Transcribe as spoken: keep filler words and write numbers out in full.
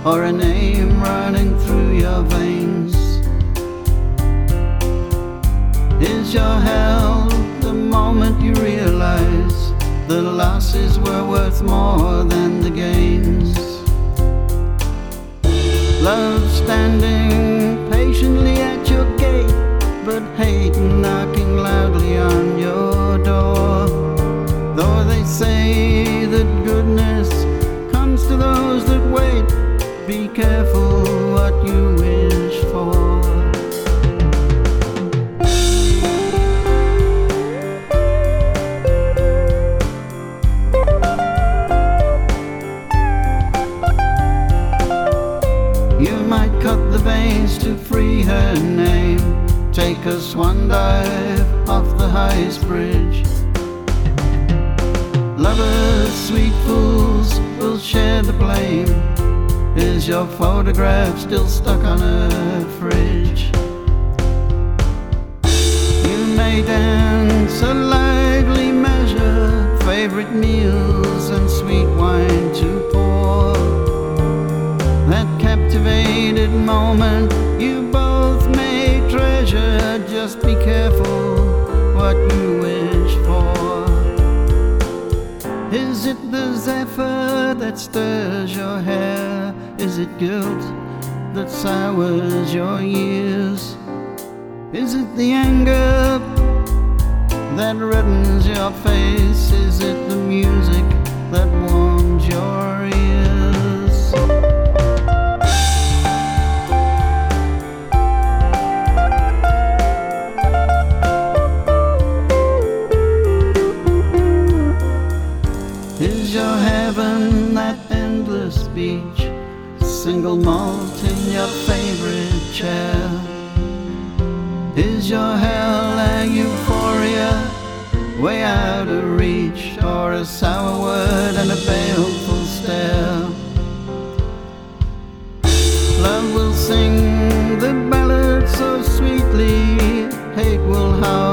or a name running through your veins? Is your hell the moment you realize the losses were worth more than the gains? Love standing patiently at your gate, but hate knocking loudly on your door. Though they say that goodness comes to those that wait, be careful what you wish for. You might cut the veins to free her name, take a swan dive off the highest bridge. Lovers, sweet fools, will share the blame. Is your photograph still stuck on a fridge? You may dance a lively measure, favorite meals and sweet wine to pour. That captivated moment you both may treasure. Just be careful what you wish for. Is it the zephyr that stirs your hair? Is it guilt that sours your years? Is it the anger that reddens your face? Is it the music that warms your ears? Is your heaven that endless beach, single malt in your favorite chair? Is your hell a euphoria way out of reach, or a sour word and a baleful stare? Love will sing the ballad so sweetly, hate will howl